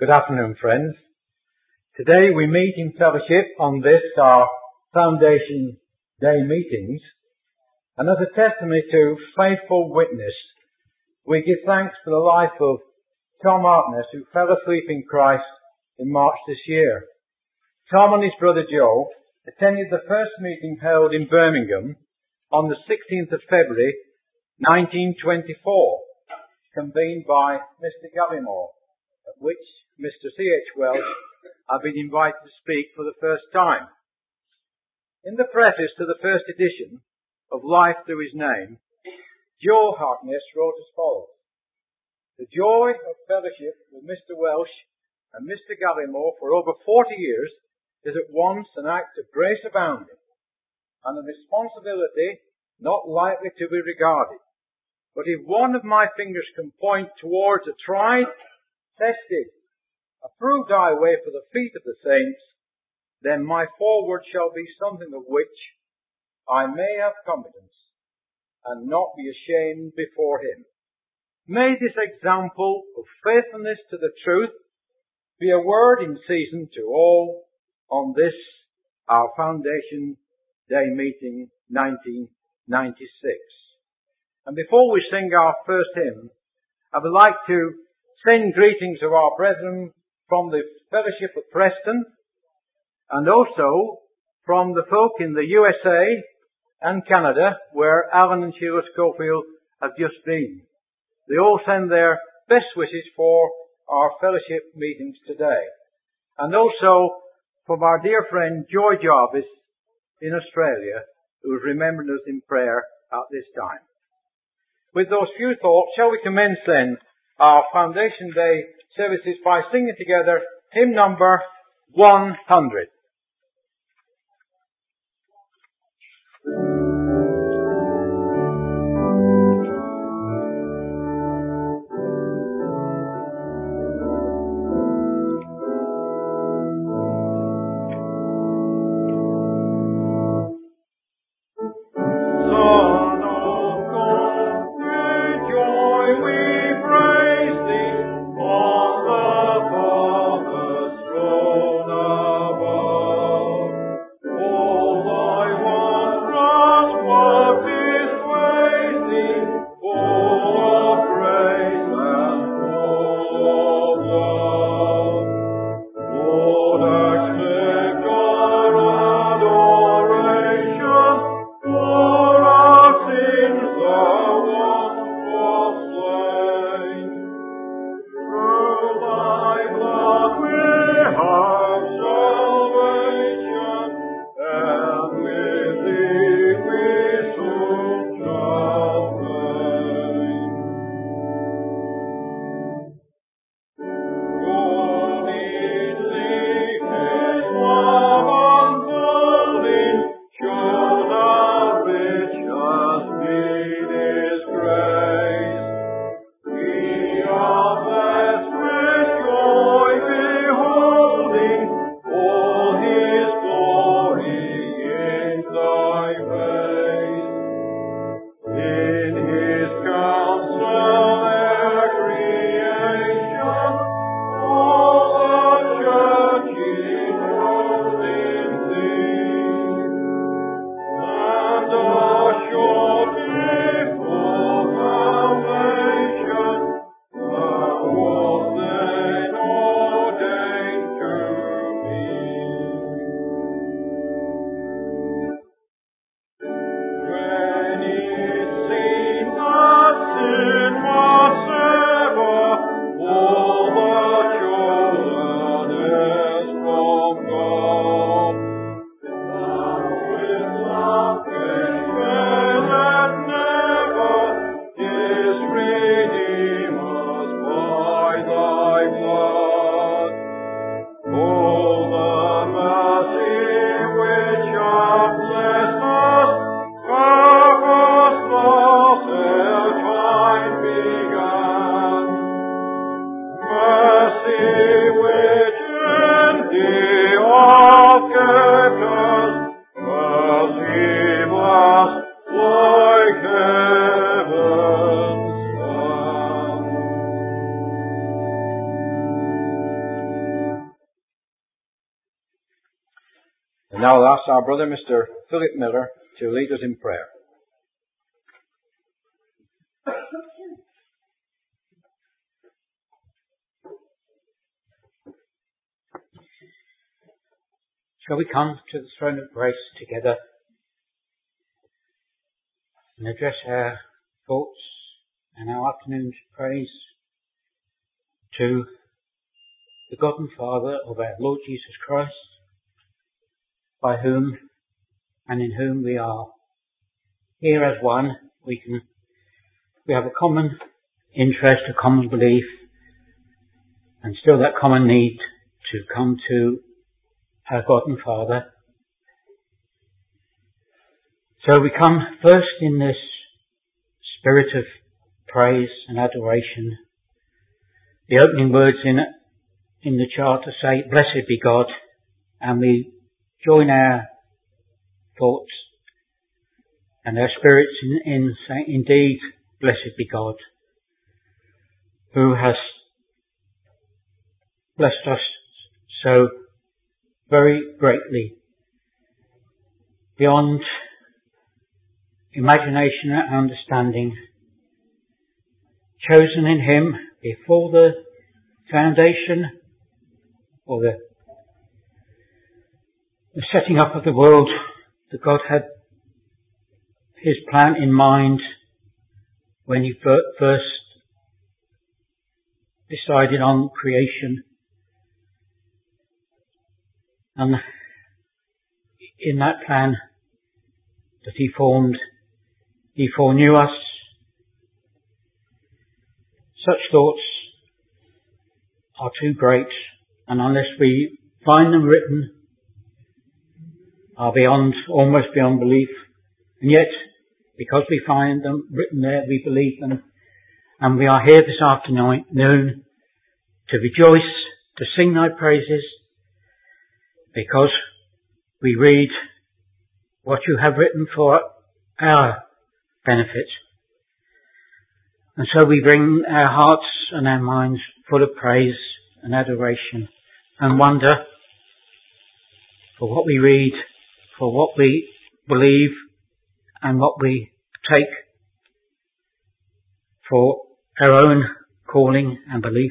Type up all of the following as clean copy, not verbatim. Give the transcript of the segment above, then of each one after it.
Good afternoon, friends. Today we meet in fellowship on this, our Foundation Day meetings, and as a testimony to faithful witness, we give thanks for the life of Tom Harkness, who fell asleep in Christ in March this year. Tom and his brother Joe attended the first meeting held in Birmingham on the 16th of February 1924, convened by Mr. Gallimore, at which Mr. C.H. Welsh had been invited to speak for the first time. In the preface to the first edition of Life Through His Name, Joe Harkness wrote as follows: "The joy of fellowship with Mr. Welsh and Mr. Gallimore for over 40 years is at once an act of grace abounding and a responsibility not lightly to be regarded. But if one of my fingers can point towards a tried, tested, approved highway for the feet of the saints, then my forward shall be something of which I may have confidence and not be ashamed before him. May this example of faithfulness to the truth be a word in season to all on this, our Foundation Day meeting 1996. And before we sing our first hymn, I would like to send greetings of our brethren from the Fellowship of Preston, and also from the folk in the USA and Canada, where Alan and Sheila Schofield have just been. They all send their best wishes for our fellowship meetings today. And also from our dear friend Joy Jarvis in Australia, who is remembering us in prayer at this time. With those few thoughts, shall we commence then our Foundation Day services by singing together hymn number 100. Above Now I'll ask our brother, Mr. Philip Miller, to lead us in prayer. Shall we come to the throne of grace together and address our thoughts and our afternoon's praise to the God and Father of our Lord Jesus Christ, by whom and in whom we are here as one. We have a common interest, a common belief, and still that common need to come to our God and Father. So we come first in this spirit of praise and adoration. The opening words in the charter say, "Blessed be God," and we join our thoughts and our spirits in saying, indeed, blessed be God, who has blessed us so very greatly, beyond imagination and understanding, chosen in Him before the foundation or the setting up of the world, that God had His plan in mind when He first decided on creation. And in that plan that He formed, He foreknew us. Such thoughts are too great, and unless we find them written, are almost beyond belief. And yet, because we find them written there, we believe them. And we are here this afternoon to rejoice, to sing Thy praises, because we read what You have written for our benefit. And so we bring our hearts and our minds full of praise and adoration and wonder for what we read, for what we believe, and what we take for our own calling and belief.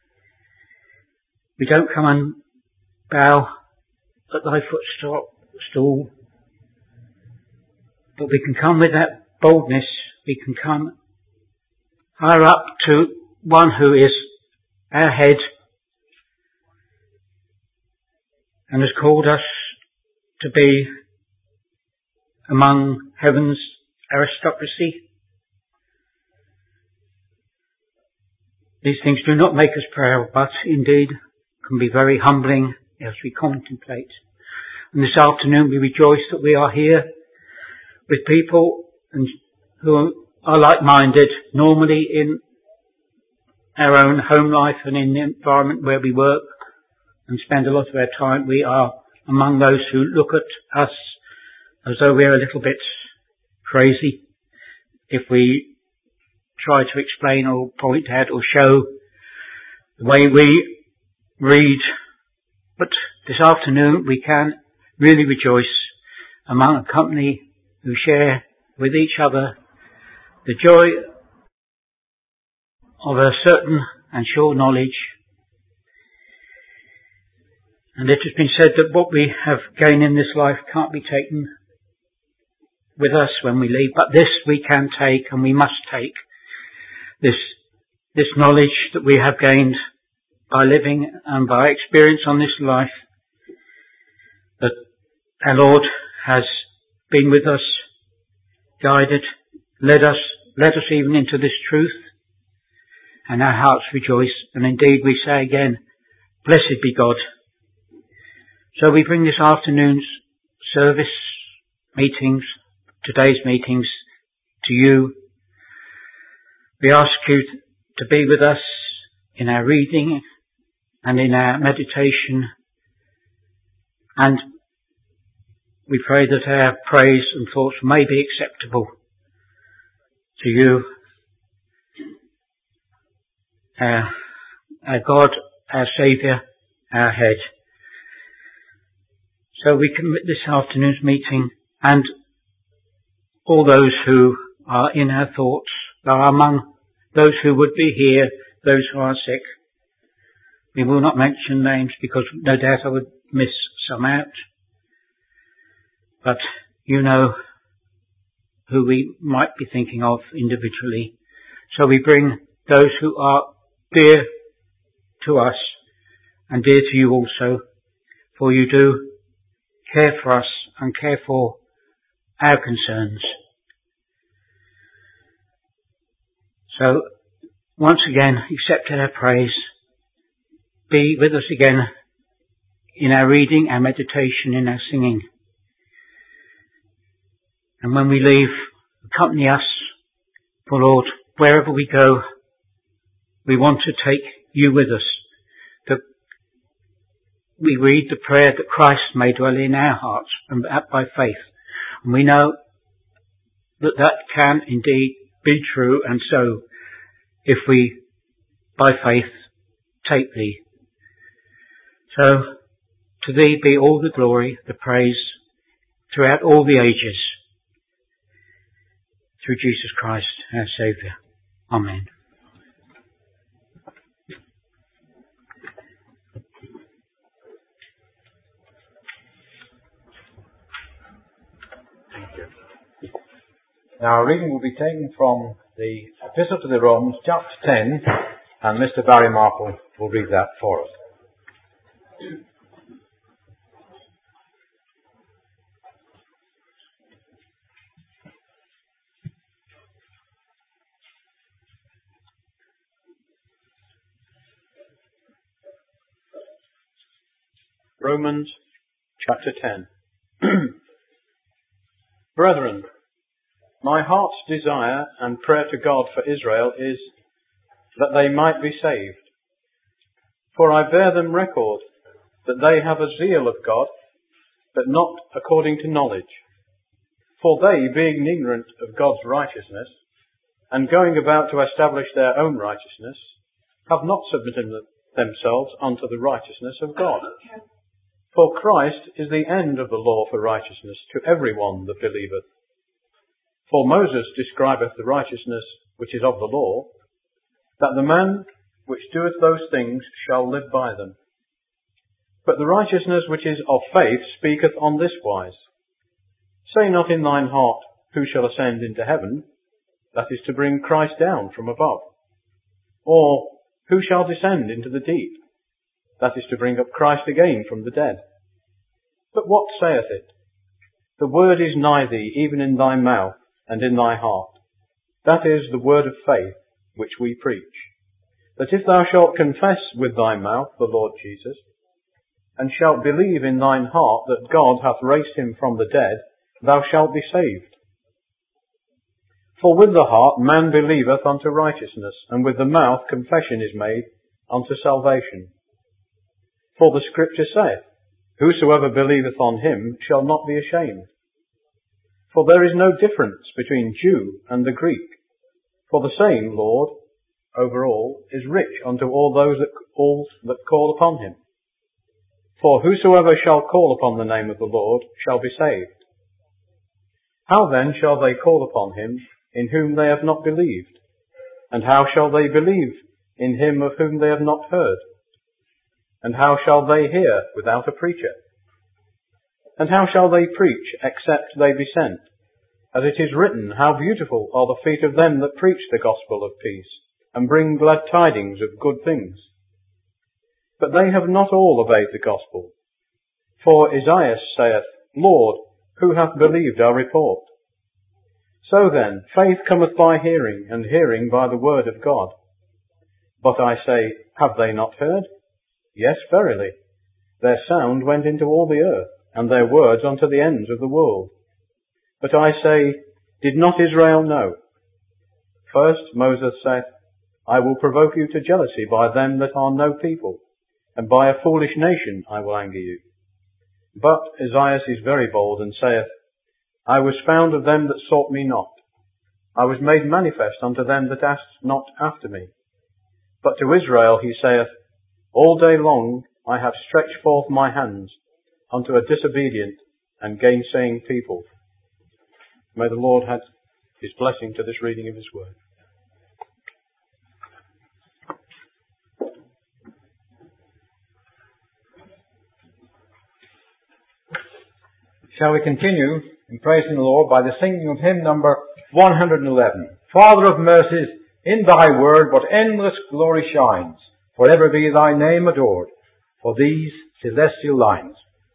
We don't come and bow at Thy footstool, but we can come with that boldness. We can come higher up to One who is our head and has called us to be among heaven's aristocracy. These things do not make us proud, but indeed can be very humbling as we contemplate. And this afternoon we rejoice that we are here with people who are like-minded, normally in our own home life and in the environment where we work and spend a lot of our time. We are among those who look at us as though we're a little bit crazy if we try to explain or point out or show the way we read. But this afternoon we can really rejoice among a company who share with each other the joy of a certain and sure knowledge. And it has been said that what we have gained in this life can't be taken with us when we leave, but this we can take, and we must take this knowledge that we have gained by living and by experience on this life, that our Lord has been with us, guided, led us even into this truth, and our hearts rejoice. And indeed we say again, blessed be God. So we bring this afternoon's service meetings, today's meetings, to You. We ask You to be with us in our reading and in our meditation, and we pray that our praise and thoughts may be acceptable to You, our God, our Saviour, our Head. So we commit this afternoon's meeting and all those who are in our thoughts, are among those who would be here, those who are sick. We will not mention names because no doubt I would miss some out. But you know who we might be thinking of individually. So we bring those who are dear to us and dear to you also, for you do care for us and care for our concerns. So once again, accept our praise. Be with us again in our reading, our meditation, in our singing. And when we leave, accompany us, for Lord, wherever we go, we want to take you with us. That we read the prayer that Christ may dwell in our hearts and by faith. And we know that that can indeed be true, and so if we, by faith, take thee. So, to thee be all the glory, the praise, throughout all the ages, through Jesus Christ, our Saviour. Amen. Thank you. Now, our reading will be taken from the Epistle to the Romans, chapter 10, and Mr. Barry Marple will read that for us. Romans chapter 10. Brethren, my heart's desire and prayer to God for Israel is that they might be saved. For I bear them record that they have a zeal of God, but not according to knowledge. For they, being ignorant of God's righteousness, and going about to establish their own righteousness, have not submitted themselves unto the righteousness of God. For Christ is the end of the law for righteousness to every one that believeth. For Moses describeth the righteousness which is of the law, that the man which doeth those things shall live by them. But the righteousness which is of faith speaketh on this wise: Say not in thine heart, Who shall ascend into heaven? That is to bring Christ down from above. Or, Who shall descend into the deep? That is to bring up Christ again from the dead. But what saith it? The word is nigh thee, even in thy mouth and in thy heart. That is the word of faith which we preach. That if thou shalt confess with thy mouth the Lord Jesus, and shalt believe in thine heart that God hath raised him from the dead, thou shalt be saved. For with the heart man believeth unto righteousness, and with the mouth confession is made unto salvation. For the Scripture saith, Whosoever believeth on him shall not be ashamed. For there is no difference between Jew and the Greek. For the same Lord over all is rich unto all that call upon him. For whosoever shall call upon the name of the Lord shall be saved. How then shall they call upon him in whom they have not believed? And how shall they believe in him of whom they have not heard? And how shall they hear without a preacher? And how shall they preach except they be sent? As it is written, How beautiful are the feet of them that preach the gospel of peace, and bring glad tidings of good things. But they have not all obeyed the gospel. For Esaias saith, Lord, who hath believed our report? So then, faith cometh by hearing, and hearing by the word of God. But I say, have they not heard? Yes, verily. Their sound went into all the earth, and their words unto the ends of the world. But I say, did not Israel know? First Moses saith, I will provoke you to jealousy by them that are no people, and by a foolish nation I will anger you. But Esaias is very bold, and saith, I was found of them that sought me not. I was made manifest unto them that asked not after me. But to Israel he saith, All day long I have stretched forth my hands, unto a disobedient and gainsaying people. May the Lord add his blessing to this reading of his word. Shall we continue in praising the Lord by the singing of hymn number 111. Father of mercies, in thy word what endless glory shines. Forever be thy name adored for these celestial lines.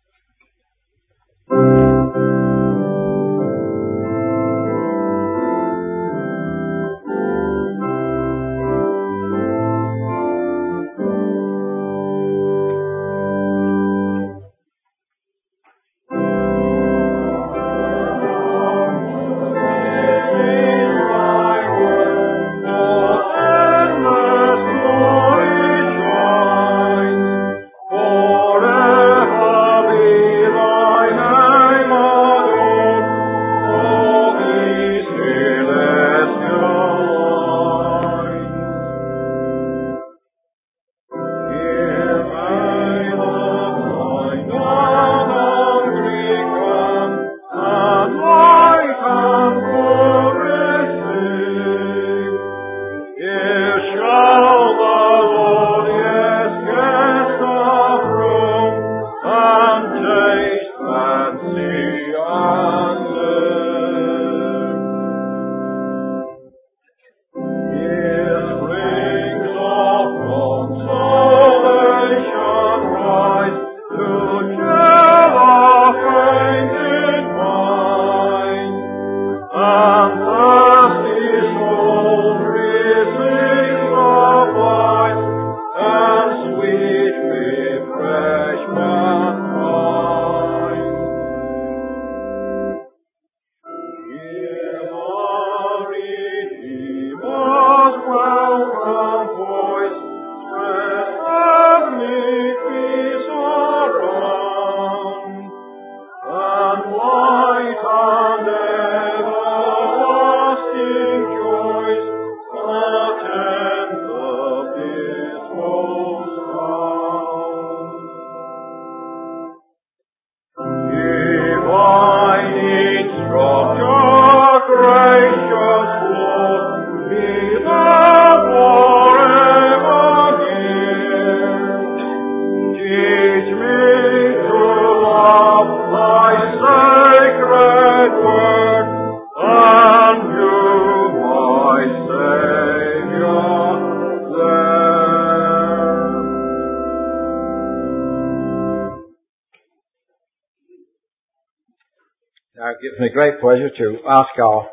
Now it gives me great pleasure to ask our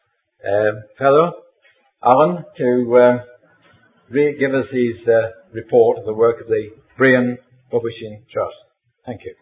fellow, Alan, to give us his report of the work of the Berean Publishing Trust. Thank you.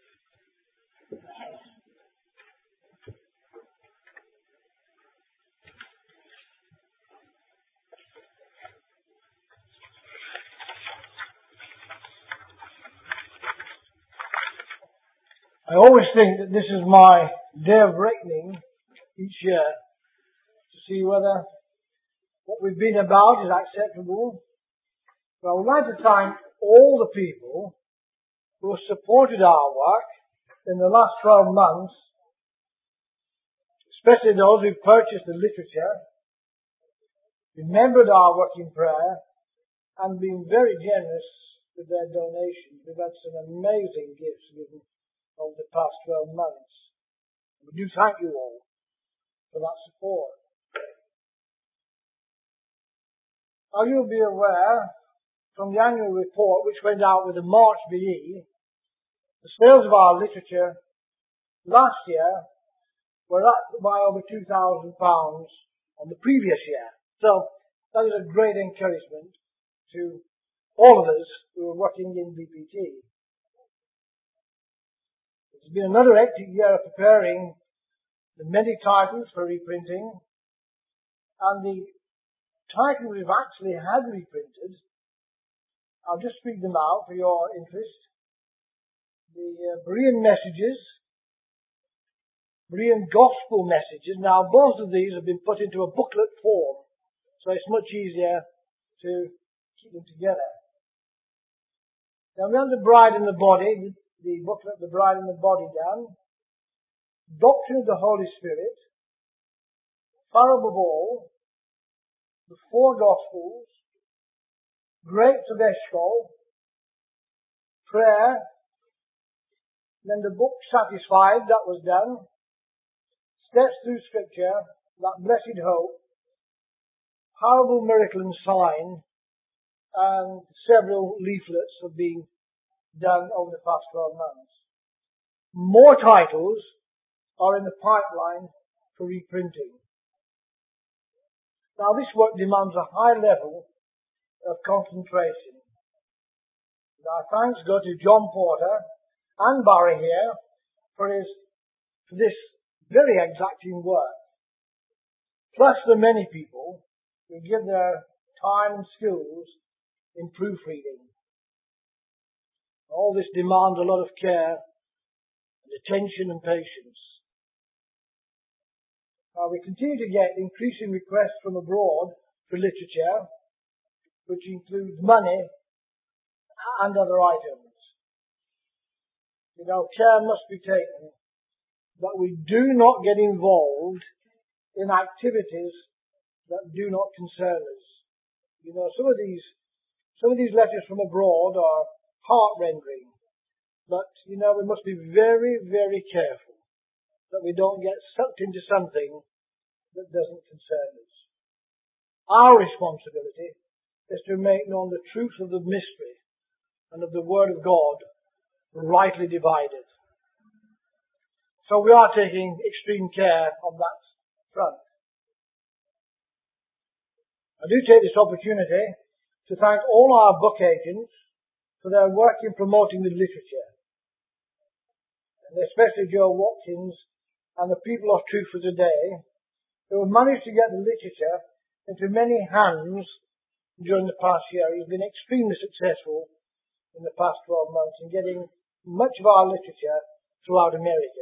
I always think that this is my day of reckoning each year to see whether what we've been about is acceptable. But I would like to thank all the people who have supported our work in the last 12 months, especially those who purchased the literature, remembered our work in prayer, and been very generous with their donations. We've had some amazing gifts given over the past 12 months. We do thank you all for that support. Now you'll be aware from the annual report which went out with the March BE, the sales of our literature last year were up by over £2,000 on the previous year. So that is a great encouragement to all of us who are working in BPT. It's been another hectic year of preparing the many titles for reprinting, and the titles we've actually had reprinted, I'll just read them out for your interest. The Berean Messages, Berean Gospel Messages. Now both of these have been put into a booklet form, so it's much easier to keep them together. Now we have the Bride and the Body, the booklet, The Bride and the Body, done. Doctrine of the Holy Spirit. Far above all, the four Gospels, Grapes of Eshcol, prayer, then the book Satisfied, that was done. Steps through Scripture, that Blessed Hope, Parable, Miracle and Sign, and several leaflets have been done over the past 12 months. More titles are in the pipeline for reprinting. Now this work demands a high level of concentration. Our thanks go to John Porter and Barry here for this very exacting work. Plus the many people who give their time and skills in proofreading. All this demands a lot of care and attention and patience. Now we continue to get increasing requests from abroad for literature, which includes money and other items. Care must be taken that we do not get involved in activities that do not concern us. Some of these letters from abroad are heart-rending, but we must be very, very careful that we don't get sucked into something that doesn't concern us. Our responsibility is to make known the truth of the mystery and of the Word of God rightly divided. So we are taking extreme care on that front. I do take this opportunity to thank all our book agents for their work in promoting the literature, and especially Joe Watkins and the people of Truth for Today, who have managed to get the literature into many hands during the past year. He's been extremely successful in the past 12 months in getting much of our literature throughout America.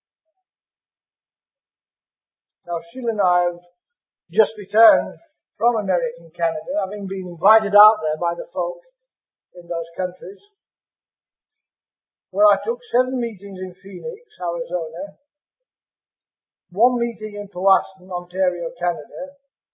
Now, Sheila and I have just returned from America and Canada, having been invited out there by the folk in those countries, where I took 7 meetings in Phoenix, Arizona, 1 meeting in Powassan, Ontario, Canada,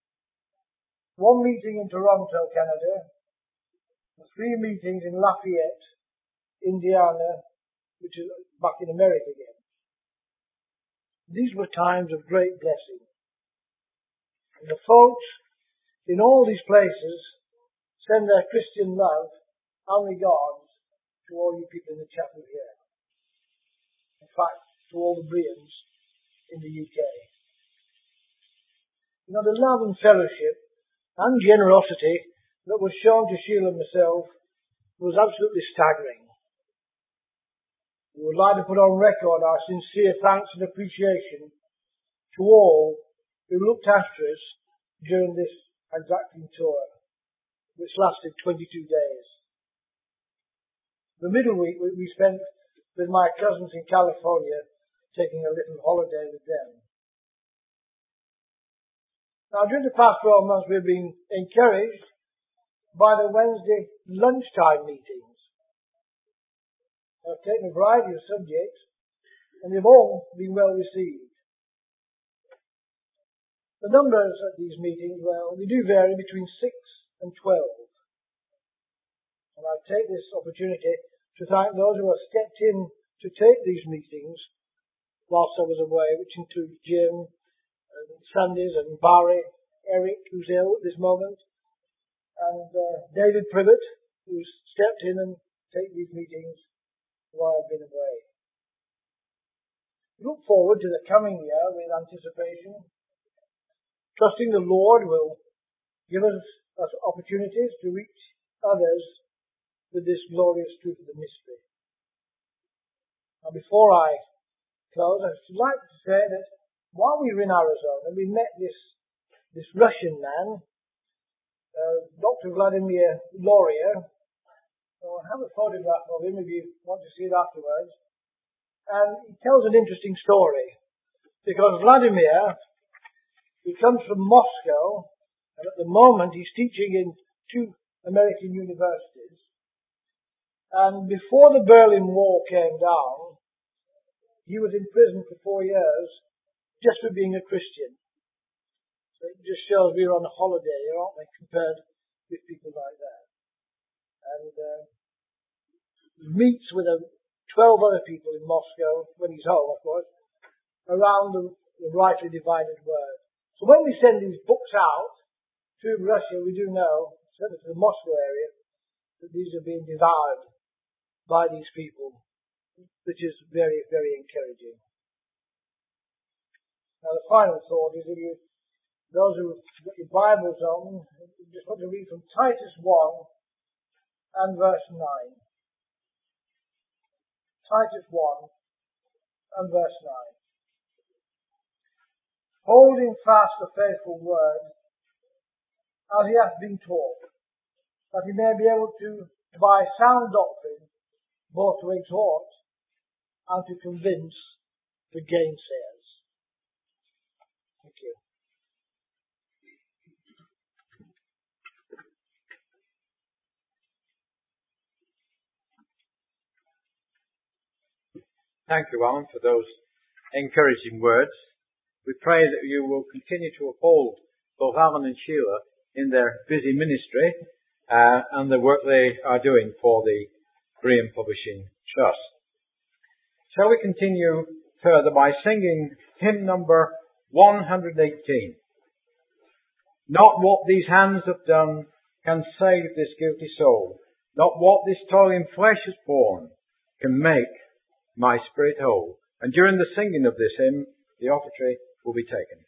1 meeting in Toronto, Canada, and 3 meetings in Lafayette, Indiana, which is back in America again. These were times of great blessing. And the folks in all these places send their Christian love and regards to all you people in the chapel here. In fact, to all the Brians in the UK. The love and fellowship and generosity that was shown to Sheila and myself was absolutely staggering. We would like to put on record our sincere thanks and appreciation to all who looked after us during this exacting tour, which lasted 22 days. The middle week we spent with my cousins in California, taking a little holiday with them. Now, during the past 12 months, we've been encouraged by the Wednesday lunchtime meetings. I've taken a variety of subjects, and they've all been well received. The numbers at these meetings, well, they do vary between 6 and 12. And I take this opportunity to thank those who have stepped in to take these meetings whilst I was away, which includes Jim, and Sandys and Barry, Eric, who's ill at this moment, and David Privet, who's stepped in and take these meetings while I've been away. We look forward to the coming year with anticipation, trusting the Lord will give us opportunities to reach others with this glorious truth of the mystery. Now, before I close, I should like to say that while we were in Arizona, we met this Russian man, Dr. Vladimir Loria. I have a photograph of him if you want to see it afterwards. And he tells an interesting story. Because Vladimir, he comes from Moscow, and at the moment he's teaching in 2 American universities. And before the Berlin Wall came down, he was in prison for 4 years just for being a Christian. So it just shows we're on a holiday, aren't we, compared with people like that. And meets with 12 other people in Moscow, when he's home, of course, around the rightly divided word. So when we send these books out to Russia, we do know, certainly to the Moscow area, that these are being devoured by these people, which is very, very encouraging. Now the final thought is, those who have got your Bibles on, you just want to read from Titus 1 and verse 9. Titus 1 and verse 9. Holding fast the faithful word, as he hath been taught, that he may be able to, by sound doctrine, both to exhort and to convince the gainsayers. Thank you. Thank you, Alan, for those encouraging words. We pray that you will continue to uphold both Alan and Sheila in their busy ministry and the work they are doing for the Berean Publishing Trust. Shall we continue further by singing hymn number 118? Not what these hands have done can save this guilty soul. Not what this toiling flesh has borne can make my spirit whole. And during the singing of this hymn, the offertory will be taken.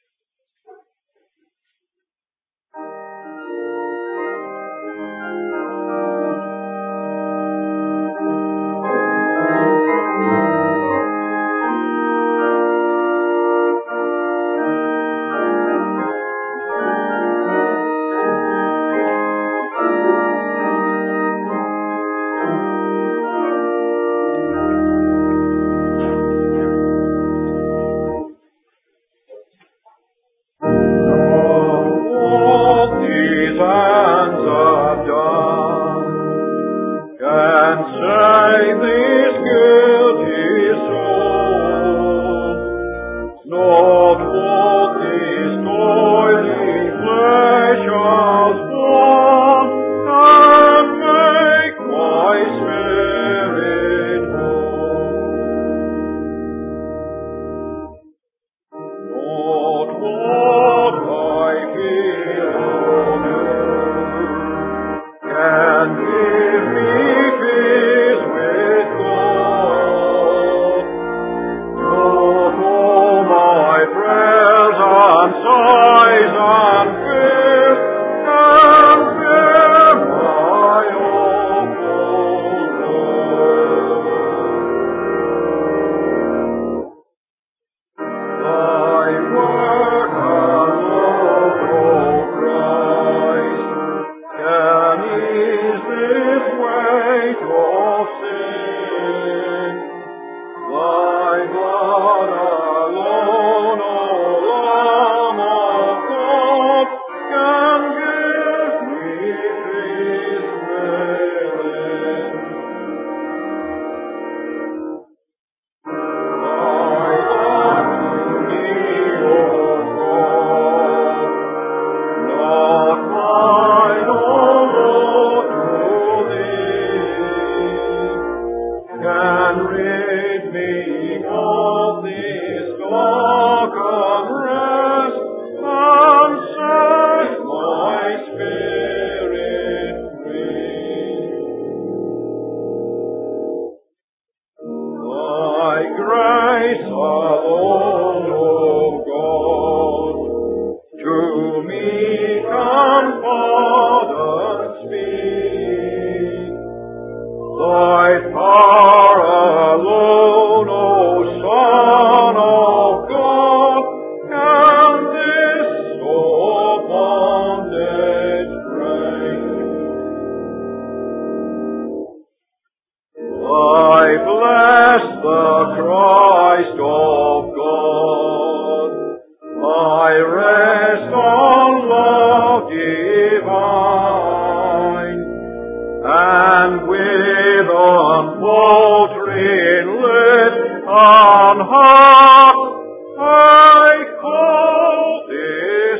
and with all faltering lip and heart, I call thee,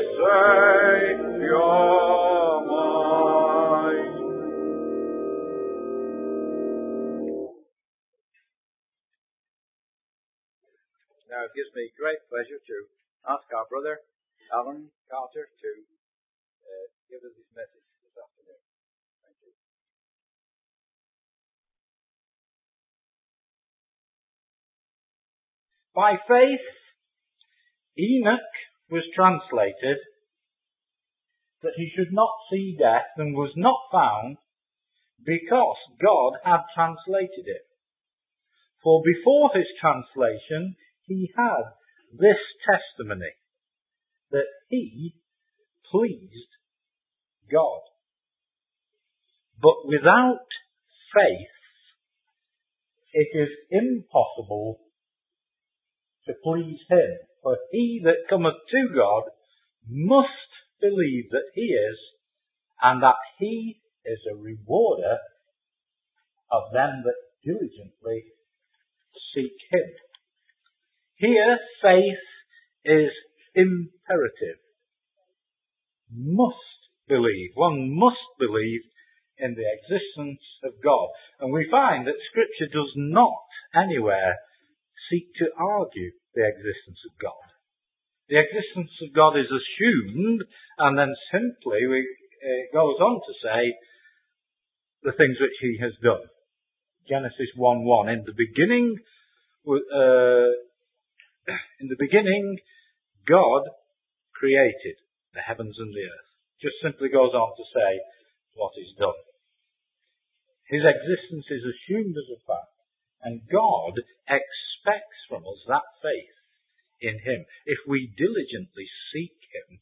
Saviour mine. Now it gives me great pleasure to ask our brother Alan Carter to give us his message this afternoon. Thank you. By faith, Enoch was translated that he should not see death, and was not found because God had translated him. For before his translation, he had this testimony, that he pleased God. But without faith, it is impossible to please him. For he that cometh to God must believe that he is, and that he is a rewarder of them that diligently seek him. Here, faith is imperative. Must believe. One must believe in the existence of God. And we find that Scripture does not anywhere seek to argue the existence of God. The existence of God is assumed, and then simply it goes on to say the things which he has done. Genesis 1:1. In the beginning, God created the heavens and the earth. Just simply goes on to say what is done. His existence is assumed as a fact, and God expects from us that faith in him. If we diligently seek him,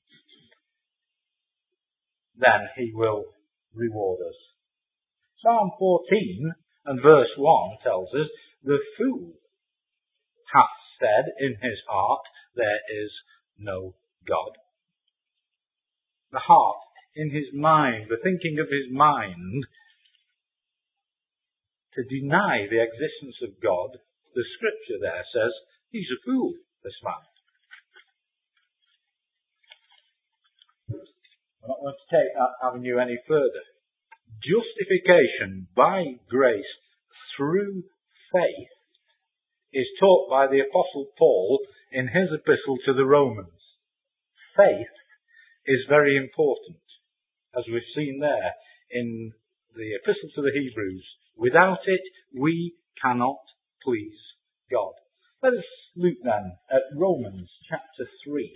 then he will reward us. Psalm 14 and verse 1 tells us, the fool hath said in his heart, there is no God. The heart, in his mind, the thinking of his mind, to deny the existence of God, the Scripture there says, he's a fool, this man. I'm not going to take that avenue any further. Justification by grace through faith is taught by the Apostle Paul in his epistle to the Romans. Faith is very important, as we've seen there in the epistle to the Hebrews. Without it, we cannot please God. Let us look then at Romans chapter 3.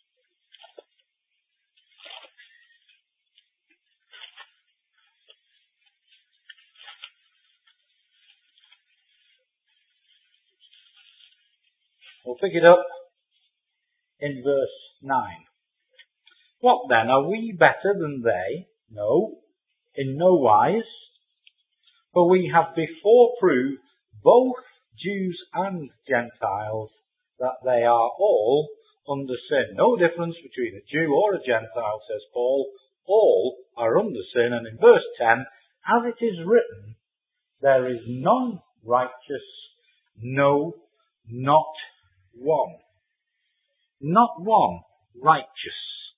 We'll pick it up in verse 9. What then? Are we better than they? No, in no wise. For we have before proved, both Jews and Gentiles, that they are all under sin. No difference between a Jew or a Gentile, says Paul. All are under sin. And in verse 10, as it is written, there is none righteous, no, not one. Not one righteous.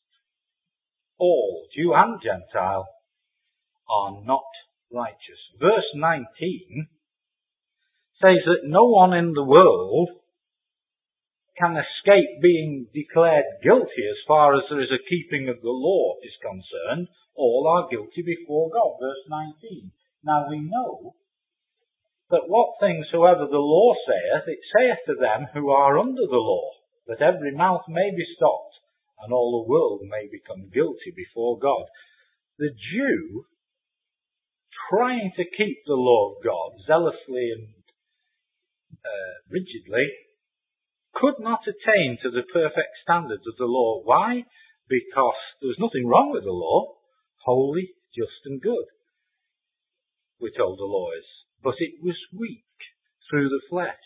All, Jew and Gentile, are not righteous. Verse 19 says that no one in the world can escape being declared guilty as far as there is a keeping of the law is concerned. All are guilty before God. Verse 19. Now we know that what things soever the law saith, it saith to them who are under the law, that every mouth may be stopped, and all the world may become guilty before God. The Jew, trying to keep the law of God zealously and rigidly, could not attain to the perfect standards of the law. Why? Because there was nothing wrong with the law. Holy, just and good, we're told the law is. But it was weak through the flesh.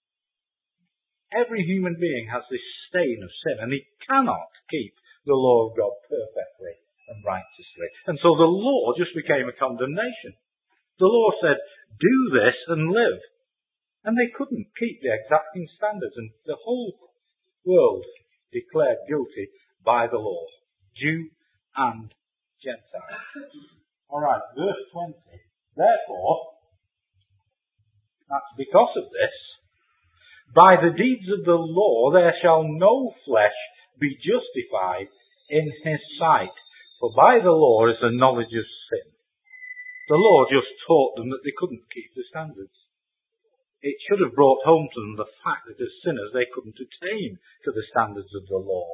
Every human being has this stain of sin, and he cannot keep the law of God perfectly and righteously. And so the law just became a condemnation. The law said, do this and live. And they couldn't keep the exacting standards, and the whole world declared guilty by the law, Jew and Gentile. Alright, verse 20. Therefore, that's because of this, by the deeds of the law there shall no flesh be justified in his sight, for by the law is the knowledge of sin. The law just taught them that they couldn't keep the standards. It should have brought home to them the fact that as sinners they couldn't attain to the standards of the law.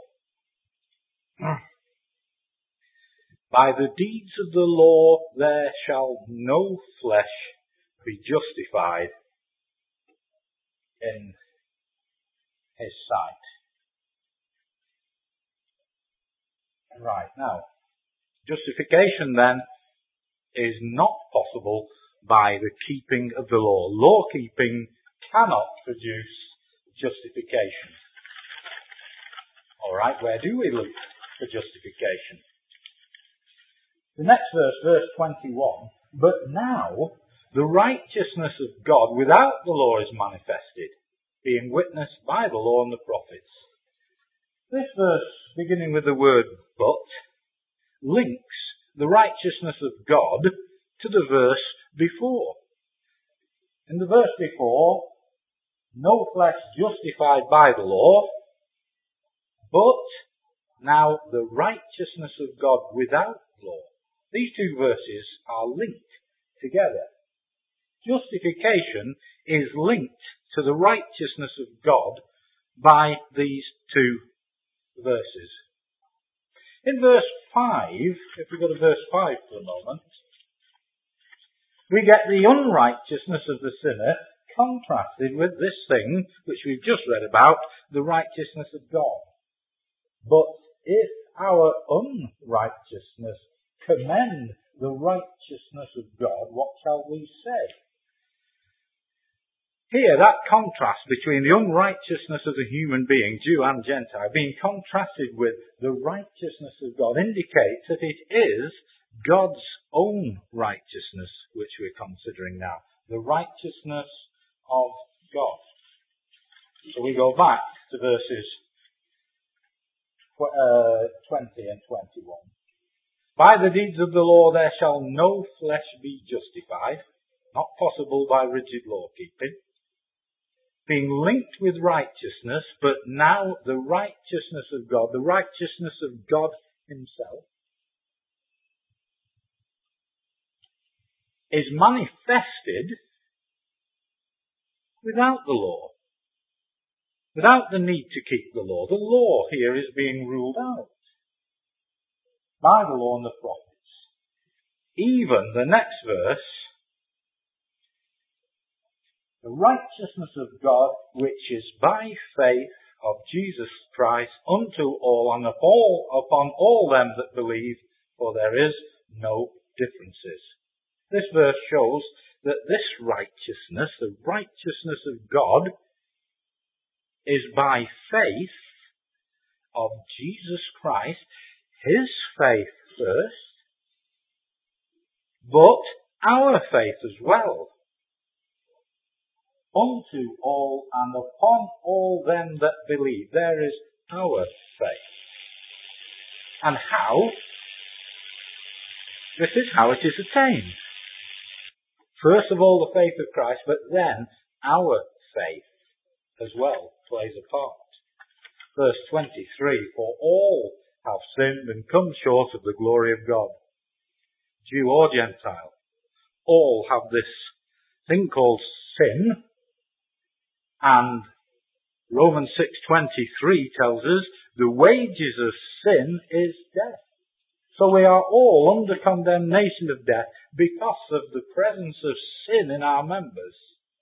By the deeds of the law there shall no flesh be justified in his sight. Right, now, justification then is not possible by the keeping of the law. Law keeping cannot produce justification. Alright, where do we look for justification? The next verse, verse 21, but now the righteousness of God without the law is manifested, being witnessed by the law and the prophets. This verse, beginning with the word but, links the righteousness of God to the verse before. In the verse before, no flesh justified by the law, but now the righteousness of God without law. These two verses are linked together. Justification is linked to the righteousness of God by these two verses. In verse 5, if we go to verse 5 for a moment, we get the unrighteousness of the sinner contrasted with this thing which we've just read about, the righteousness of God. But if our unrighteousness commend the righteousness of God, what shall we say? Here, that contrast between the unrighteousness of the human being, Jew and Gentile, being contrasted with the righteousness of God indicates that it is God's own righteousness which we're considering now. The righteousness of God. So we go back to verses 20 and 21. By the deeds of the law there shall no flesh be justified, not possible by rigid law keeping, being linked with righteousness, but now the righteousness of God, the righteousness of God himself, is manifested without the law, without the need to keep the law. The law here is being ruled out by the law and the prophets. Even the next verse, the righteousness of God, which is by faith of Jesus Christ unto all and upon all them that believe, for there is no differences. This verse shows that this righteousness, the righteousness of God, is by faith of Jesus Christ, his faith first, but our faith as well, unto all and upon all them that believe. There is our faith. And how? This is how it is attained. First of all, the faith of Christ, but then our faith as well plays a part. Verse 23, for all have sinned and come short of the glory of God. Jew or Gentile, all have this thing called sin, and Romans 6:23 tells us the wages of sin is death. So we are all under condemnation of death because of the presence of sin in our members.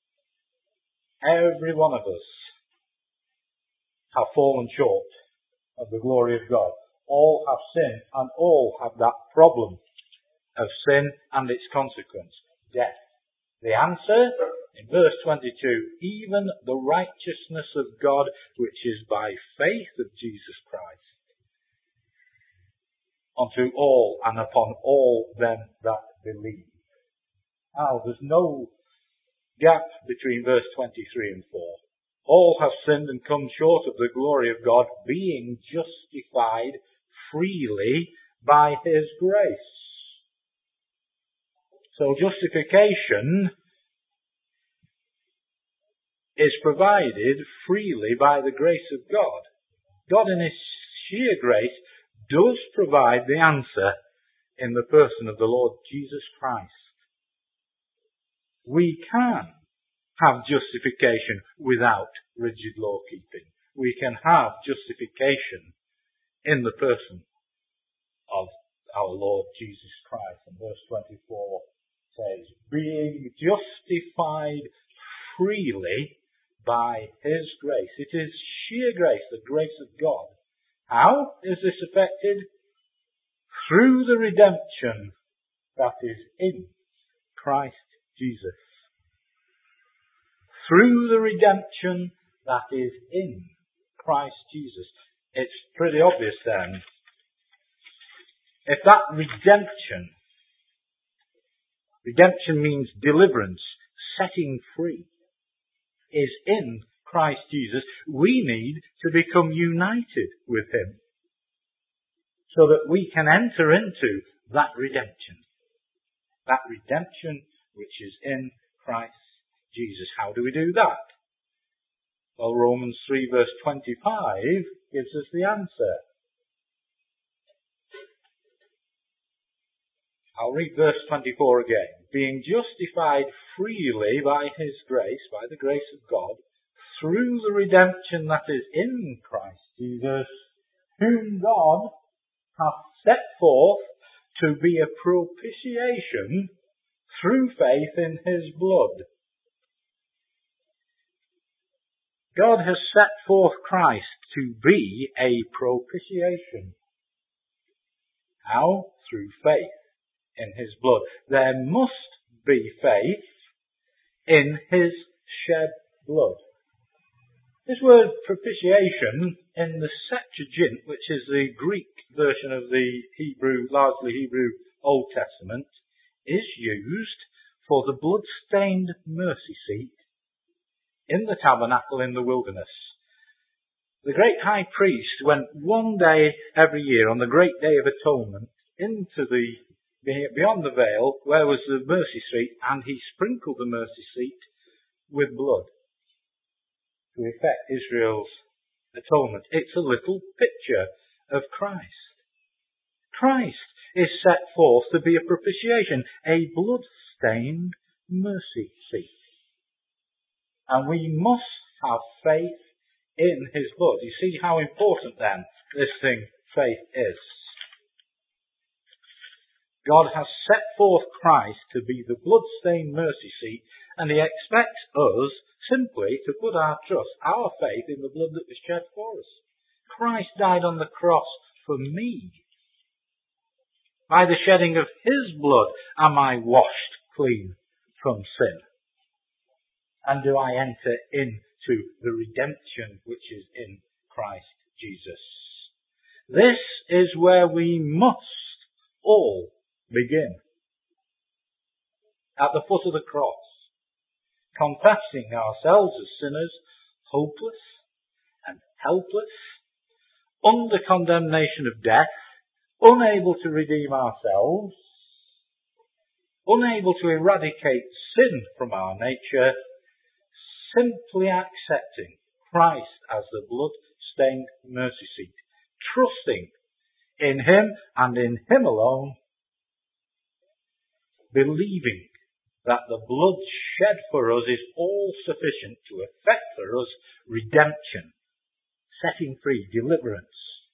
Every one of us have fallen short of the glory of God. All have sinned and all have that problem of sin and its consequence, death. The answer, in verse 22, even the righteousness of God, which is by faith of Jesus Christ, unto all and upon all them that believe. Now, there's no gap between verse 23 and 4. All have sinned and come short of the glory of God, being justified freely by His grace. So justification is provided freely by the grace of God. God in His sheer grace does provide the answer in the person of the Lord Jesus Christ. We can have justification without rigid law keeping. We can have justification in the person of our Lord Jesus Christ. And verse 24 says, being justified freely by His grace. It is sheer grace, the grace of God. How is this effected? Through the redemption that is in Christ Jesus. Through the redemption that is in Christ Jesus. It's pretty obvious then. If that redemption means deliverance, setting free, is in Christ Jesus, we need to become united with Him so that we can enter into that redemption. That redemption which is in Christ Jesus. How do we do that? Well, Romans 3 verse 25 gives us the answer. I'll read verse 24 again. Being justified freely by His grace, by the grace of God, through the redemption that is in Christ Jesus, whom God hath set forth to be a propitiation through faith in His blood. God has set forth Christ to be a propitiation. How? Through faith in His blood. There must be faith in His shed blood. This word propitiation in the Septuagint, which is the Greek version of the Hebrew, largely Hebrew Old Testament, is used for the blood-stained mercy seat in the tabernacle in the wilderness. The great high priest went one day every year on the great day of atonement into the beyond the veil where was the mercy seat, and he sprinkled the mercy seat with blood to effect Israel's atonement. It's a little picture of Christ. Christ is set forth to be a propitiation, a blood-stained mercy seat. And we must have faith in His blood. You see how important then this thing, faith, is. God has set forth Christ to be the blood-stained mercy seat, and He expects us simply to put our trust, our faith, in the blood that was shed for us. Christ died on the cross for me. By the shedding of His blood am I washed clean from sin. And do I enter into the redemption which is in Christ Jesus. This is where we must all begin. At the foot of the cross. Confessing ourselves as sinners, hopeless and helpless, under condemnation of death, unable to redeem ourselves, unable to eradicate sin from our nature, simply accepting Christ as the blood-stained mercy seat, trusting in Him and in Him alone, believing that the blood shed for us is all sufficient to effect for us redemption, setting free, deliverance.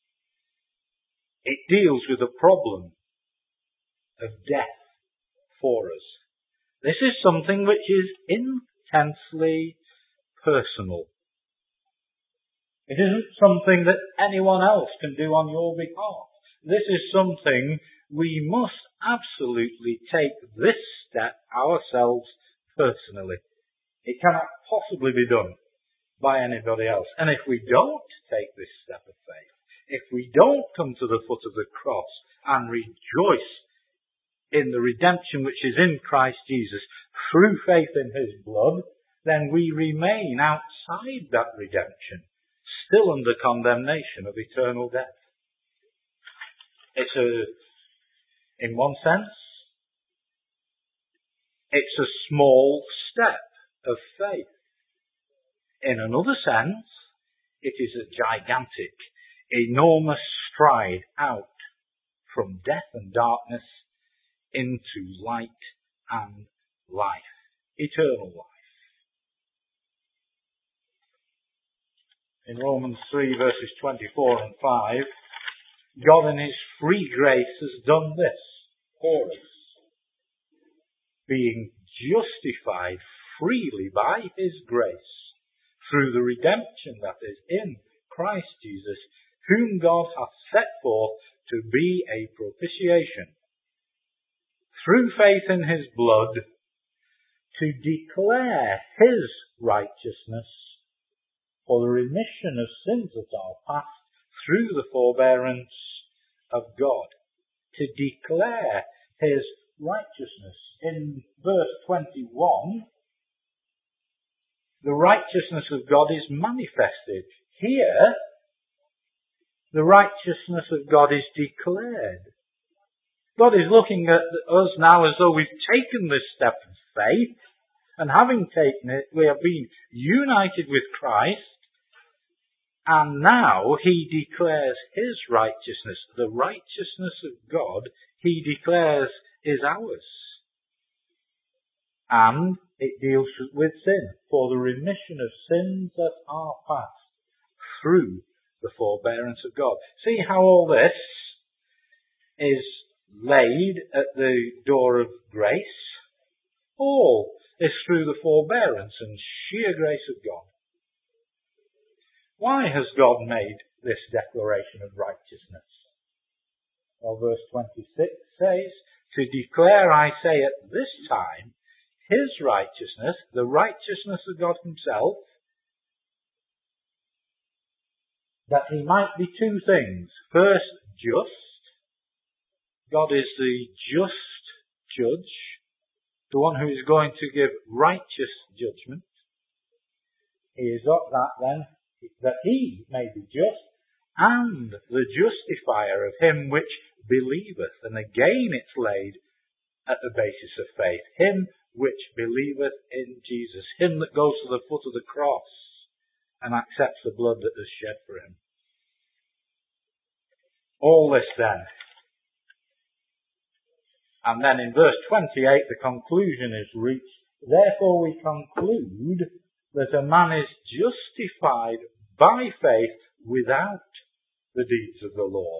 It deals with the problem of death for us. This is something which is intensely personal. It isn't something that anyone else can do on your behalf. This is something we must absolutely take this step ourselves personally. It cannot possibly be done by anybody else. And if we don't take this step of faith, if we don't come to the foot of the cross and rejoice in the redemption which is in Christ Jesus, through faith in his blood, then we remain outside that redemption, still under condemnation of eternal death. In one sense, it's a small step of faith. In another sense, it is a gigantic, enormous stride out from death and darkness into light and life, eternal life. In Romans 3 verses 24 and 5, God in his free grace has done this for us, being justified freely by his grace through the redemption that is in Christ Jesus, whom God hath set forth to be a propitiation through faith in his blood, to declare his righteousness for the remission of sins that are past through the forbearance of God. To declare his righteousness. In verse 21, the righteousness of God is manifested. Here, the righteousness of God is declared. God is looking at us now as though we've taken this step of faith, and having taken it, we have been united with Christ, and now he declares his righteousness. The righteousness of God, he declares, is ours. And it deals with sin, for the remission of sins that are past through the forbearance of God. See how all this is laid at the door of grace? All is through the forbearance and sheer grace of God. Why has God made this declaration of righteousness? Well, verse 26 says, to declare, I say, at this time, his righteousness, the righteousness of God himself, that he might be two things. First, just. God is the just judge, the one who is going to give righteous judgment. He is of that then, that he may be just, and the justifier of him which believeth. And again it's laid at the basis of faith. Him which believeth in Jesus. Him that goes to the foot of the cross and accepts the blood that is shed for him. All this then. And then in verse 28 the conclusion is reached. Therefore we conclude that a man is justified by faith without the deeds of the law.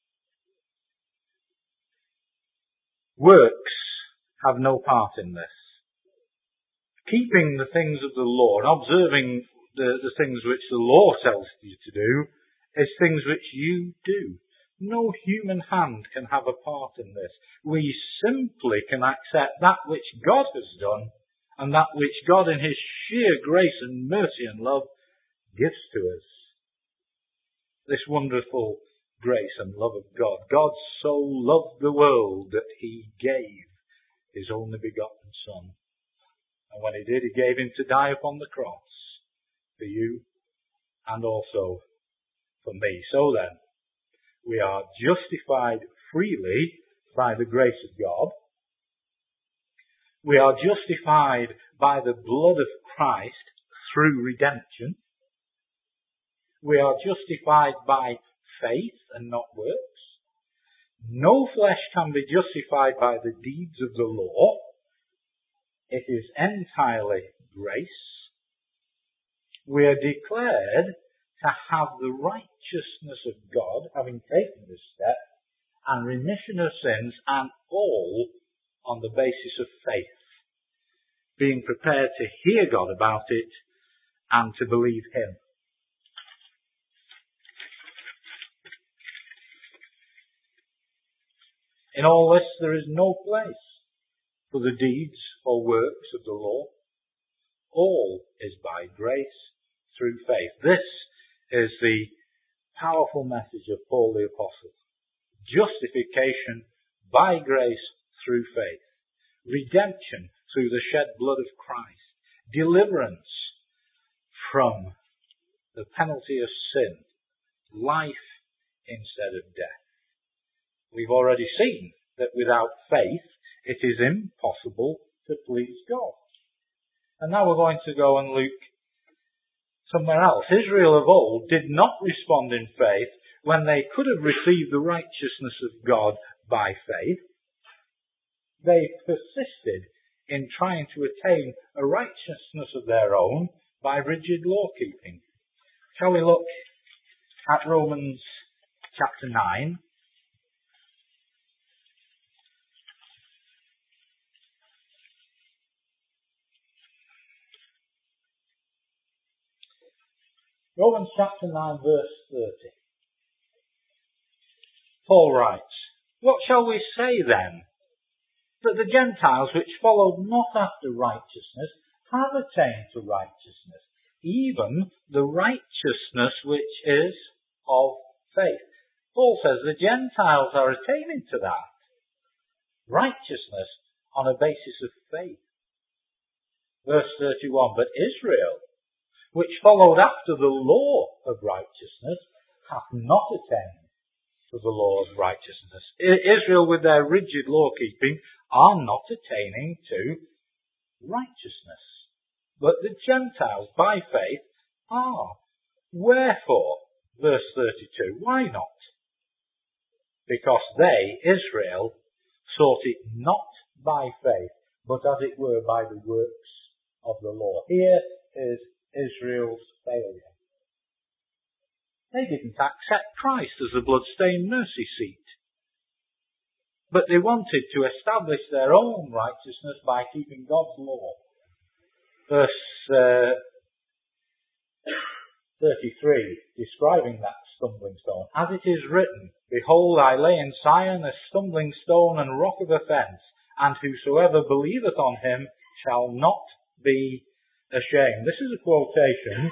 Works have no part in this. Keeping the things of the law and observing the things which the law tells you to do is things which you do. No human hand can have a part in this. We simply can accept that which God has done and that which God in his sheer grace and mercy and love gives to us. This wonderful grace and love of God. God so loved the world that he gave his only begotten Son. And when he did, he gave him to die upon the cross for you and also for me. So then, we are justified freely by the grace of God. We are justified by the blood of Christ through redemption. We are justified by faith and not works. No flesh can be justified by the deeds of the law. It is entirely grace. We are declared to have the righteousness of God, having taken this step, and remission of sins, and all on the basis of faith, being prepared to hear God about it and to believe him. In all this there is no place for the deeds or works of the law. All is by grace through faith. This is the powerful message of Paul the Apostle. Justification by grace through faith. Redemption through the shed blood of Christ. Deliverance from the penalty of sin. Life instead of death. We've already seen that without faith it is impossible to please God. And now we're going to go and look somewhere else. Israel of old did not respond in faith when they could have received the righteousness of God by faith. They persisted in trying to attain a righteousness of their own by rigid law keeping. Shall we look at Romans chapter 9? Romans chapter 9 verse 30. Paul writes, "What shall we say then? That the Gentiles which followed not after righteousness have attained to righteousness, even the righteousness which is of faith." Paul says the Gentiles are attaining to that. Righteousness on a basis of faith. Verse 31, "But Israel, which followed after the law of righteousness, hath not attained to the law of righteousness." Israel, with their rigid law keeping, are not attaining to righteousness. But the Gentiles, by faith, are. Wherefore, verse 32, why not? Because they, Israel, sought it not by faith, but as it were by the works of the law. Here is Israel's failure. They didn't accept Christ as the blood-stained mercy seat. But they wanted to establish their own righteousness by keeping God's law. Verse 33, describing that stumbling stone. "As it is written, Behold, I lay in Zion a stumbling stone and rock of offence, and whosoever believeth on him shall not be ashamed." This is a quotation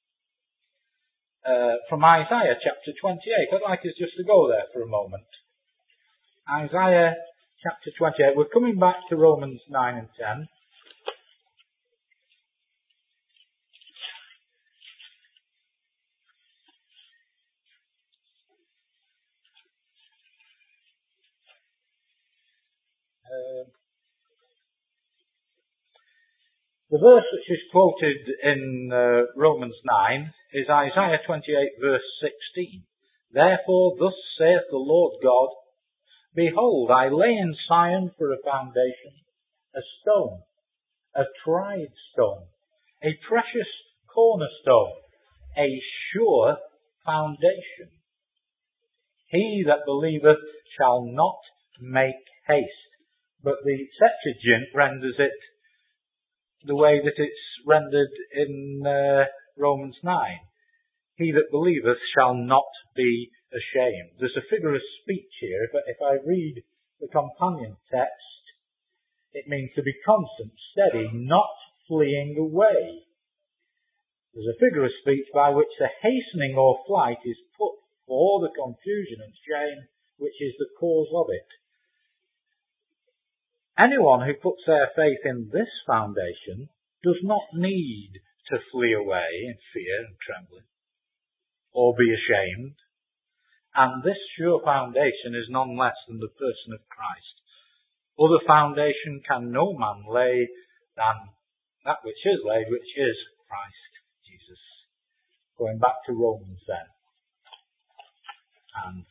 from Isaiah chapter 28. I'd like us just to go there for a moment. Isaiah chapter 28. We're coming back to Romans 9 and 10. The verse which is quoted in Romans 9 is Isaiah 28 verse 16. "Therefore thus saith the Lord God, Behold, I lay in Zion for a foundation, a stone, a tried stone, a precious cornerstone, a sure foundation. He that believeth shall not make haste." But the Septuagint renders it the way that it's rendered in Romans 9. "He that believeth shall not be ashamed." There's a figure of speech here. If I read the companion text, it means to be constant, steady, not fleeing away. There's a figure of speech by which the hastening or flight is put for the confusion and shame which is the cause of it. Anyone who puts their faith in this foundation does not need to flee away in fear and trembling, or be ashamed. And this sure foundation is none less than the person of Christ. Other foundation can no man lay than that which is laid, which is Christ Jesus. Going back to Romans then. And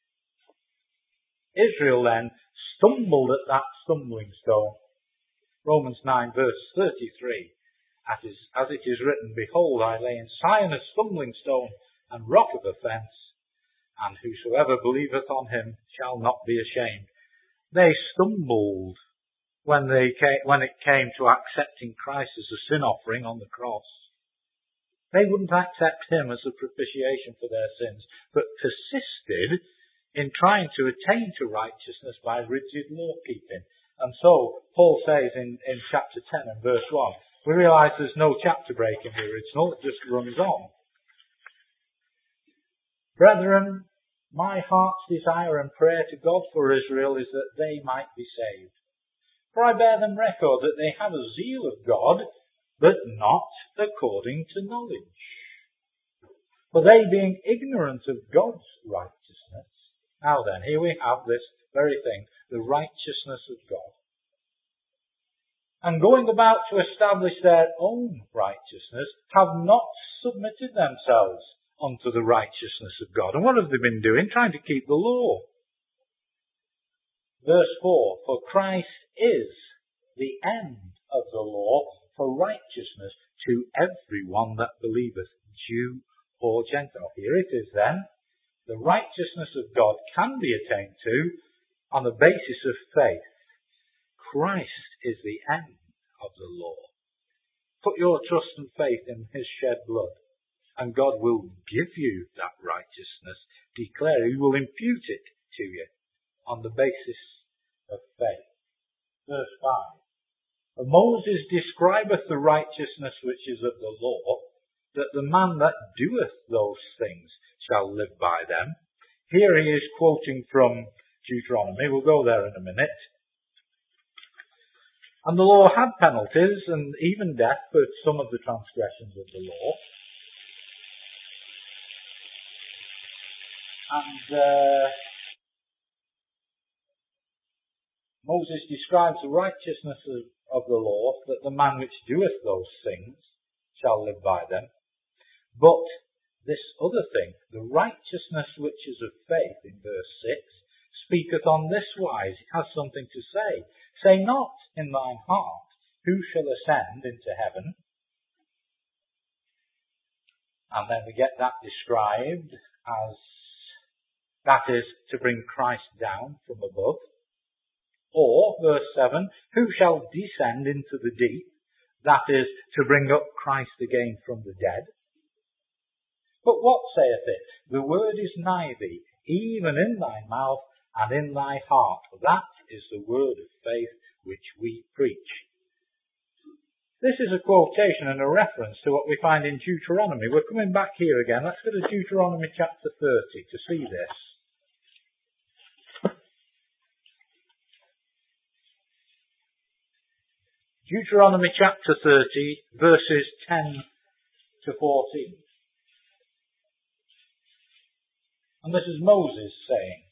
Israel then stumbled at that stumbling stone. Romans 9 verse 33. As it is written, "Behold, I lay in Zion a stumbling stone and rock of offence, and whosoever believeth on him shall not be ashamed." They stumbled when it came to accepting Christ as a sin offering on the cross. They wouldn't accept him as a propitiation for their sins, but persisted in trying to attain to righteousness by rigid law keeping. And so, Paul says in chapter 10 and verse 1, we realise there's no chapter break in the original, it just runs on. "Brethren, my heart's desire and prayer to God for Israel is that they might be saved. For I bear them record that they have a zeal of God, but not according to knowledge. For they being ignorant of God's righteousness. Now then, here we have this very thing, the righteousness of God. And going about to establish their own righteousness, have not submitted themselves unto the righteousness of God. And what have they been doing? Trying to keep the law. Verse 4, for Christ is the end of the law for righteousness to everyone that believeth, Jew or Gentile. Here it is then. The righteousness of God can be attained to on the basis of faith. Christ is the end of the law. Put your trust and faith in his shed blood, and God will give you that righteousness. Declare, he will impute it to you on the basis of faith. Verse 5. For Moses describeth the righteousness which is of the law, that the man that doeth those things shall live by them. Here he is quoting from Deuteronomy. We'll go there in a minute. And the law had penalties and even death for some of the transgressions of the law. And Moses describes the righteousness of the law, that the man which doeth those things shall live by them. But this other thing, the righteousness which is of faith, in verse 6, speaketh on this wise. It has something to say. Say not in thine heart, who shall ascend into heaven? And then we get that described as, that is, to bring Christ down from above. Or, verse 7, who shall descend into the deep? That is, to bring up Christ again from the dead. But what saith it? The word is nigh thee, even in thy mouth and in thy heart. That is the word of faith which we preach. This is a quotation and a reference to what we find in Deuteronomy. We're coming back here again. Let's go to Deuteronomy chapter 30 to see this. Deuteronomy chapter 30, verses 10 to 14. And this is Moses saying,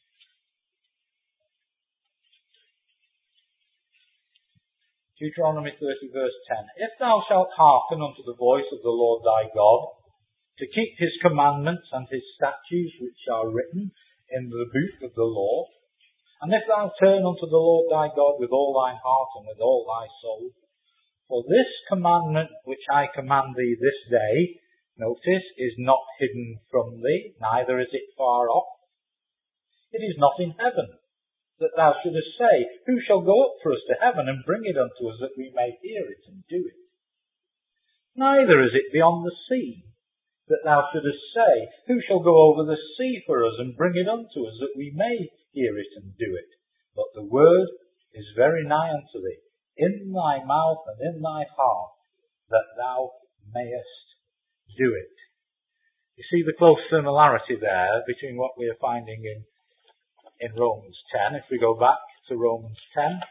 Deuteronomy 30 verse 10, If thou shalt hearken unto the voice of the Lord thy God, to keep his commandments and his statutes which are written in the book of the law, and if thou turn unto the Lord thy God with all thine heart and with all thy soul, for this commandment which I command thee this day, notice, is not hidden from thee, neither is it far off. It is not in heaven, that thou shouldest say, Who shall go up for us to heaven and bring it unto us that we may hear it and do it? Neither is it beyond the sea, that thou shouldest say, Who shall go over the sea for us and bring it unto us that we may hear it and do it? But the word is very nigh unto thee, in thy mouth and in thy heart, that thou mayest do it. You see the close similarity there between what we are finding in Romans 10. If we go back to Romans 10.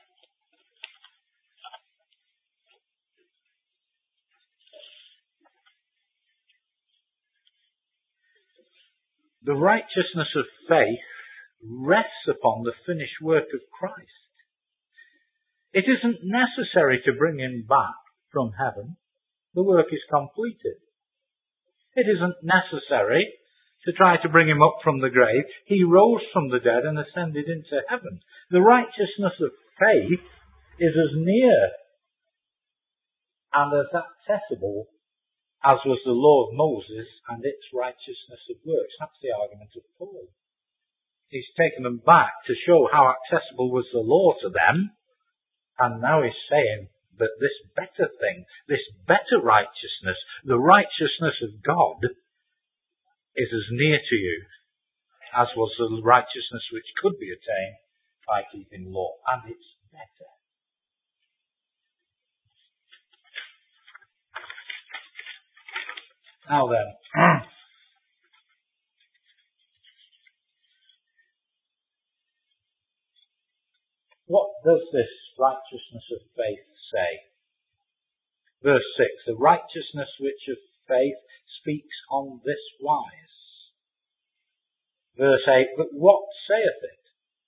The righteousness of faith rests upon the finished work of Christ. It isn't necessary to bring him back from heaven. The work is completed. It isn't necessary to try to bring him up from the grave. He rose from the dead and ascended into heaven. The righteousness of faith is as near and as accessible as was the law of Moses and its righteousness of works. That's the argument of Paul. He's taken them back to show how accessible was the law to them, and now he's saying that this better thing, this better righteousness, the righteousness of God, is as near to you as was the righteousness which could be attained by keeping law. And it's better. Now then, what does this righteousness of faith say? Verse 6, the righteousness which of faith speaks on this wise. Verse 8, but what saith it?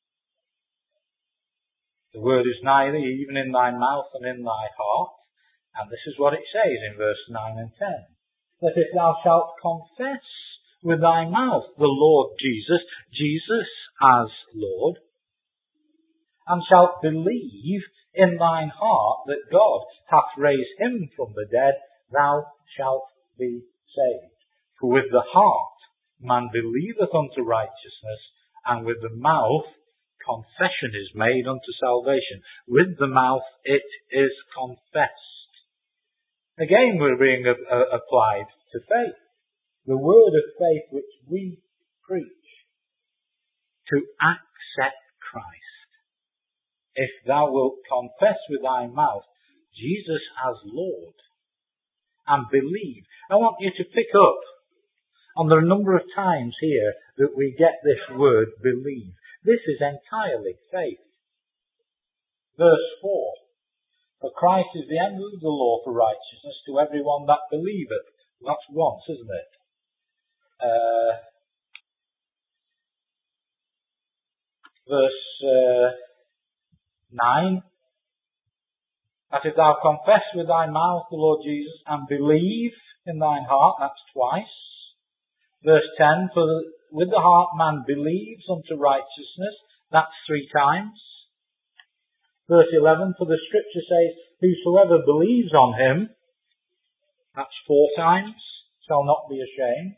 The word is nigh thee, even in thy mouth and in thy heart. And this is what it says in verse 9 and 10. That if thou shalt confess with thy mouth the Lord Jesus, Jesus as Lord, and shalt believe in thine heart that God hath raised him from the dead, thou shalt be saved. For with the heart man believeth unto righteousness, and with the mouth confession is made unto salvation. With the mouth it is confessed. Again we're being applied to faith. The word of faith which we preach. To accept Christ. If thou wilt confess with thy mouth Jesus as Lord and believe. I want you to pick up on the number of times here that we get this word believe. This is entirely faith. Verse 4. For Christ is the end of the law for righteousness to everyone that believeth. That's once, isn't it? Verse 9. That if thou confess with thy mouth the Lord Jesus and believe in thine heart, that's twice. Verse 10, for with the heart man believes unto righteousness, that's 3 times. Verse 11, for the scripture says, whosoever believes on him, that's 4 times, shall not be ashamed.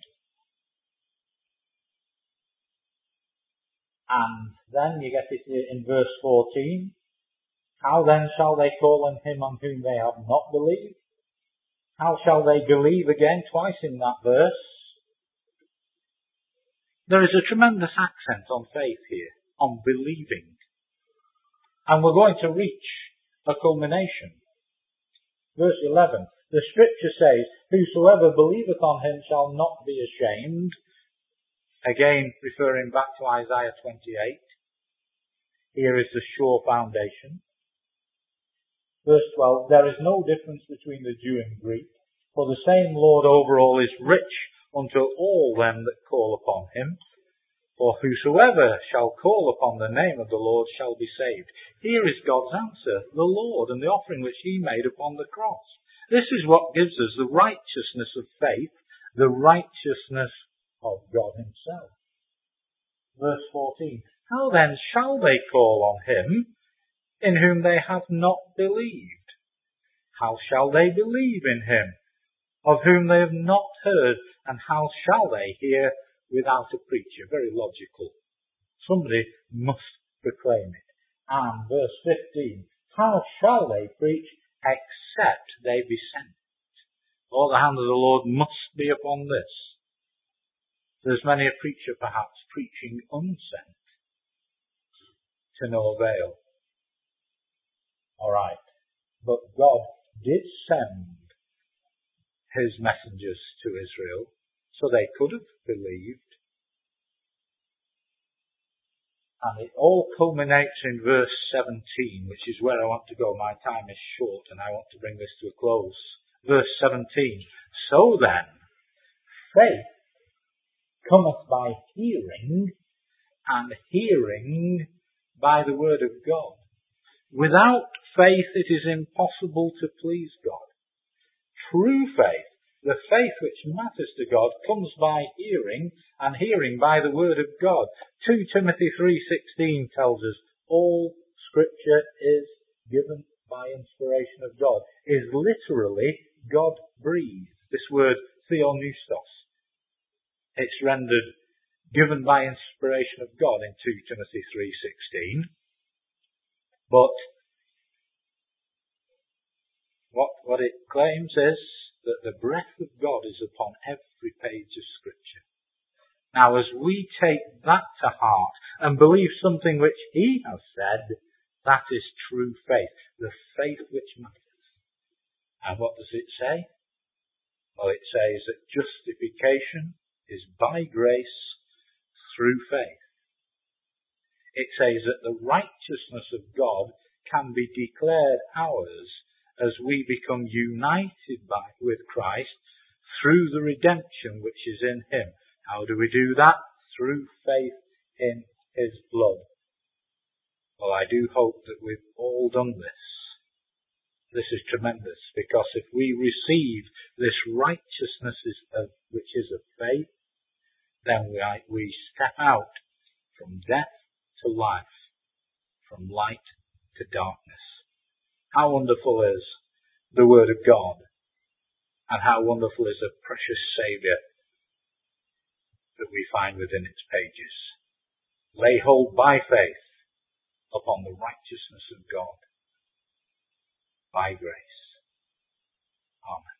And then you get it in verse 14. How then shall they call on him on whom they have not believed? How shall they believe again? Twice in that verse. There is a tremendous accent on faith here, on believing. And we're going to reach a culmination. Verse 11, the scripture says, whosoever believeth on him shall not be ashamed. Again, referring back to Isaiah 28. Here is the sure foundation. Verse 12, there is no difference between the Jew and Greek, for the same Lord over all is rich unto all them that call upon him. For whosoever shall call upon the name of the Lord shall be saved. Here is God's answer, the Lord, and the offering which he made upon the cross. This is what gives us the righteousness of faith, the righteousness of God himself. Verse 14, how then shall they call on him in whom they have not believed? How shall they believe in him of whom they have not heard? And how shall they hear without a preacher? Very logical. Somebody must proclaim it. And verse 15, how shall they preach except they be sent? Oh, the hand of the Lord must be upon this. There's many a preacher perhaps preaching unsent to no avail. Alright. But God did send his messengers to Israel, so they could have believed. And it all culminates in verse 17, which is where I want to go. My time is short and I want to bring this to a close. Verse 17. So then, faith cometh by hearing, and hearing by the word of God. Without faith it is impossible to please God. True faith, the faith which matters to God, comes by hearing, and hearing by the word of God. 2 Timothy 3:16 tells us all scripture is given by inspiration of God, is literally God breathed. This word theopneustos. It's rendered given by inspiration of God in 2 Timothy 3:16. But what it claims is that the breath of God is upon every page of Scripture. Now, as we take that to heart and believe something which he has said, that is true faith, the faith which matters. And what does it say? Well, it says that justification is by grace through faith. It says that the righteousness of God can be declared ours as we become united with Christ through the redemption which is in him. How do we do that? Through faith in his blood. Well, I do hope that we've all done this. This is tremendous, because if we receive this righteousness which is of faith, then we step out from death to life, from light to darkness. How wonderful is the Word of God, and how wonderful is the precious Saviour that we find within its pages. Lay hold by faith upon the righteousness of God by grace. Amen.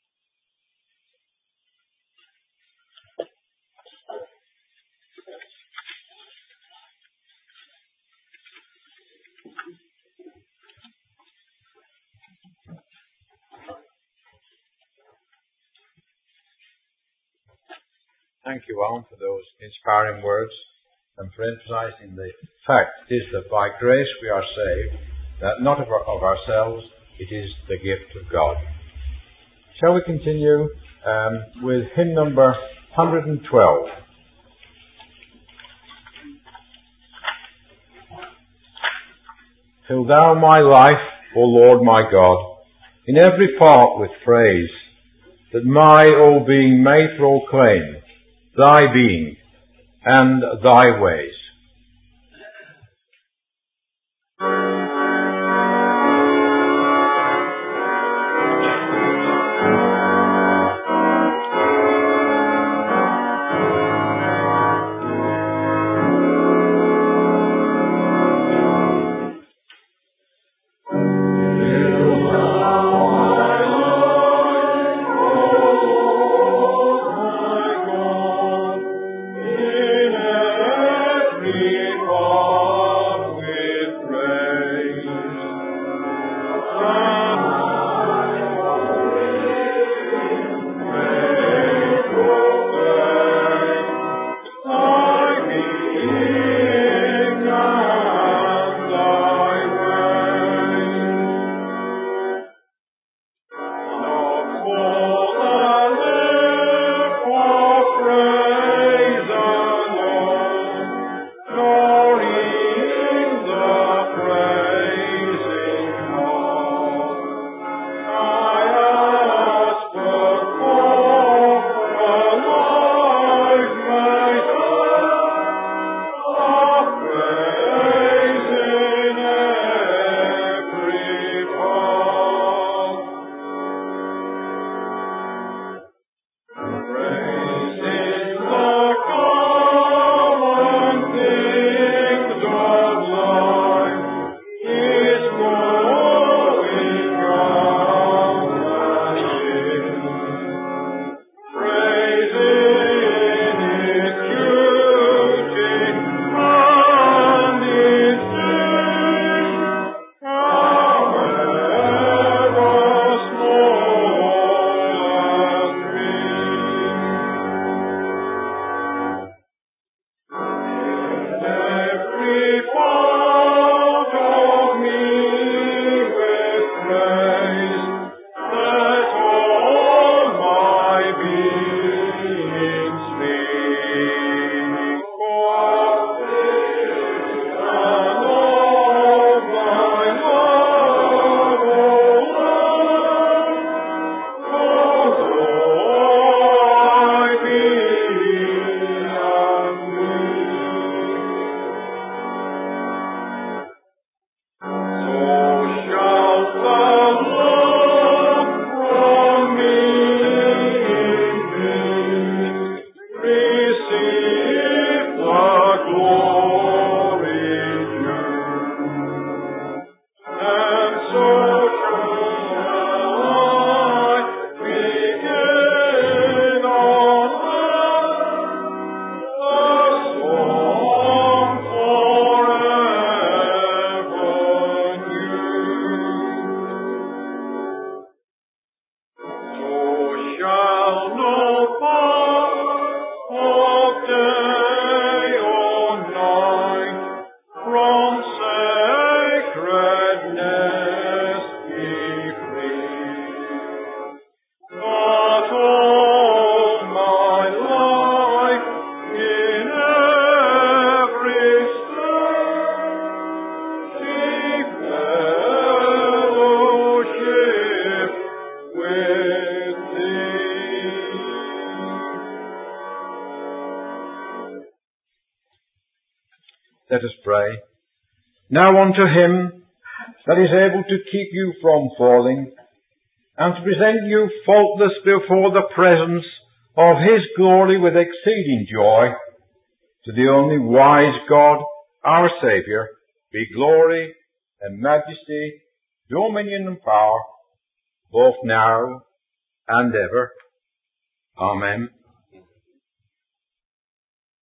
Thank you, Alan, for those inspiring words and for emphasizing the fact is that by grace we are saved, that not of ourselves, it is the gift of God. Shall we continue with hymn number 112? Fill thou my life, O Lord my God, in every part with praise, that my whole being may proclaim thy being and thy ways. pray. Now unto him that is able to keep you from falling, and to present you faultless before the presence of his glory with exceeding joy, to the only wise God, our Saviour, be glory and majesty, dominion and power, both now and ever. Amen.